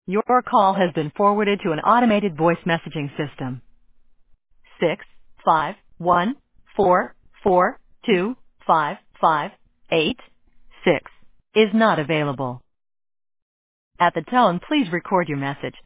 Your call has been forwarded to an automated voice messaging system. 651442558 is not available. At the tone, please record your message.